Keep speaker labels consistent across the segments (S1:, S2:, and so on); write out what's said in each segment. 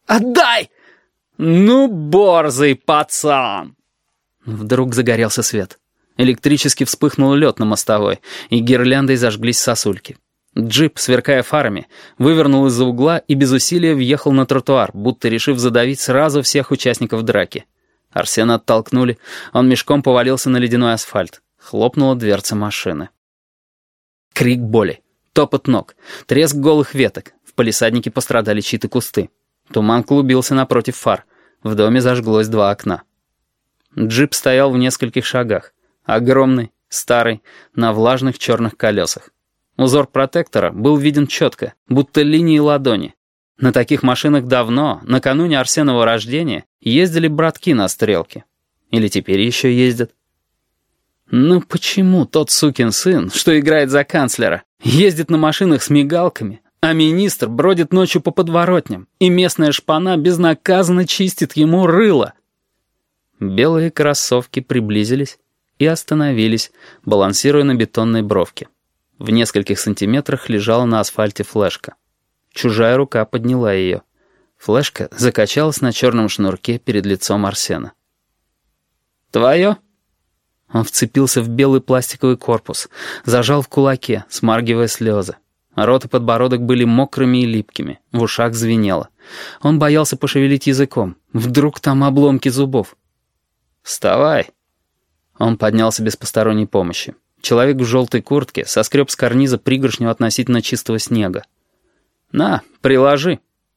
S1: Отдай!» «Ну, борзый пацан!» Вдруг загорелся свет. Электрически вспыхнул лед на мостовой, и гирляндой зажглись сосульки. Джип, сверкая фарами, вывернул из-за угла и без усилия въехал на тротуар, будто решив задавить сразу всех участников драки. Арсена оттолкнули, он мешком повалился на ледяной асфальт. Хлопнула дверца машины. Крик боли, топот ног, треск голых веток. В палисаднике пострадали чьи-то кусты. Туман клубился напротив фар. В доме зажглось 2 окна. Джип стоял в нескольких шагах. Огромный, старый, на влажных черных колесах. Узор протектора был виден четко, будто линии ладони. На таких машинах давно, накануне Арсенова рождения, ездили братки на стрелке. Или теперь еще ездят. Ну почему тот сукин сын, что играет за канцлера, ездит на машинах с мигалками, а министр бродит ночью по подворотням, и местная шпана безнаказанно чистит ему рыло? Белые кроссовки приблизились и остановились, балансируя на бетонной бровке. В нескольких сантиметрах лежала на асфальте флешка. Чужая рука подняла ее. Флешка закачалась на черном шнурке перед лицом Арсена. «Твое?» Он вцепился в белый пластиковый корпус, зажал в кулаке, смаргивая слезы. Рот и подбородок были мокрыми и липкими, в ушах звенело. Он боялся пошевелить языком. Вдруг там обломки зубов. «Вставай!» Он поднялся без посторонней помощи. Человек в желтой куртке соскреб с карниза пригоршню относительно чистого снега. «На, приложи!»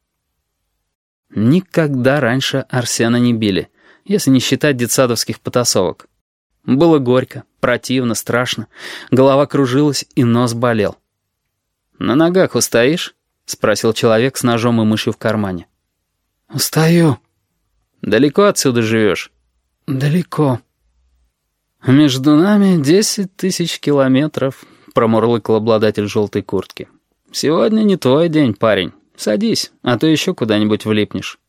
S1: Никогда раньше Арсена не били, если не считать детсадовских потасовок. Было горько, противно, страшно. Голова кружилась и нос болел. «На ногах устоишь?» — спросил человек с ножом и мышью в кармане. «Устаю». «Далеко отсюда живешь?» «Далеко». «Между нами 10 000 километров», — промурлыкал обладатель желтой куртки. «Сегодня не твой день, парень. Садись, а то еще куда-нибудь влипнешь».